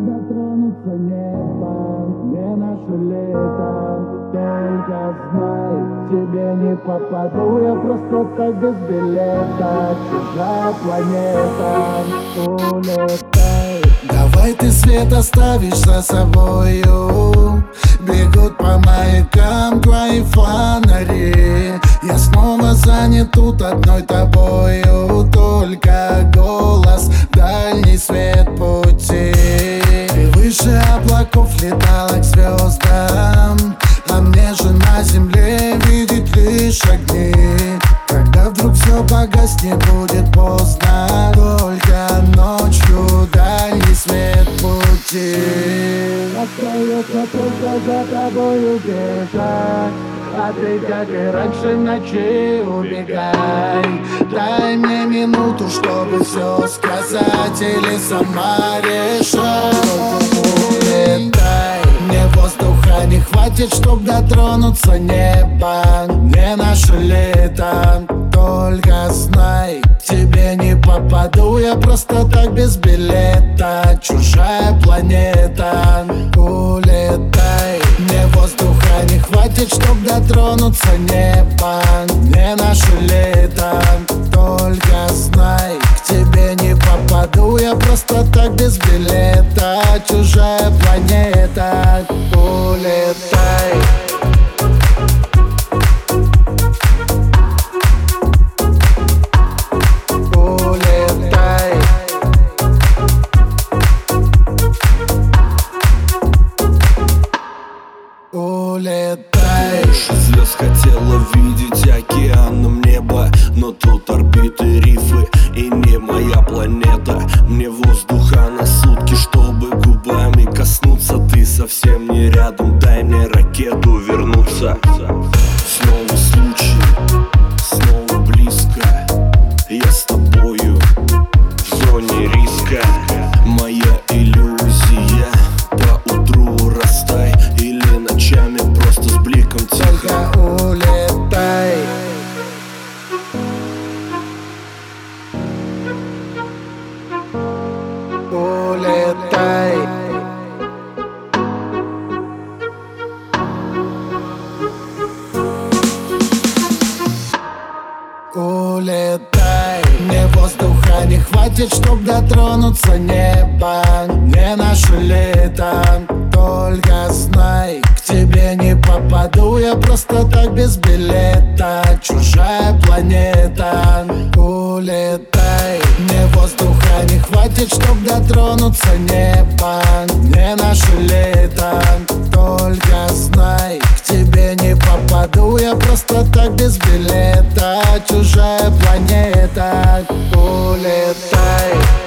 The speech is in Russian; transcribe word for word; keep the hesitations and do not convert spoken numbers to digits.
дотронуться неба, не наше лето. Только знай, к тебе не попаду я просто так без билета. Чужая планета, улетай. Давай ты свет оставишь за собою. Бегут по маякам твои фонари. Я снова занят тут одной тобою. Только голос, дальний свет пути. Ты выше облаков летала к звездам, а мне же на земле видеть лишь огни. Когда вдруг все погаснет, будет поздно. Только ночью дальний свет пути. Остается только за тобою бежать, а ты, как и раньше, ночи убегай. Дай мне минуту, чтобы все сказать, или сама решай. Улетай, мне воздуха не хватит, чтоб дотронуться неба. Не наше лето, только знай, к тебе не попаду я просто так без билета. Чужая планета, улетай. Мне воздуха не хватит, чтоб дотронуться неба. Не наше лето, только знай, к тебе не попаду я просто так без билета. Чужая планета, улетай. Улетай. Больше звезд хотела видеть океаном небо, но тут орбиты, рифы и не моя планета. Мне воздуха на сутки, чтобы губами коснуться. Ты совсем не рядом, дай мне ракету вернуться. Снова случай, снова близко. Я с тобою в зоне риска. Моя иллюзия, поутру растай, или ночами просто с бликом тихо. Только улетай. Улетай. Улетай. Мне воздуха не хватит, чтоб дотронуться неба. Не наше лето, только знай, к тебе не попаду я просто так без билета. Чужая планета, улетай. Мне воздуха не хватит, чтоб дотронуться неба. Не наше лето, только знай, к тебе не попаду я просто так без билета. Чужая планета, улетай.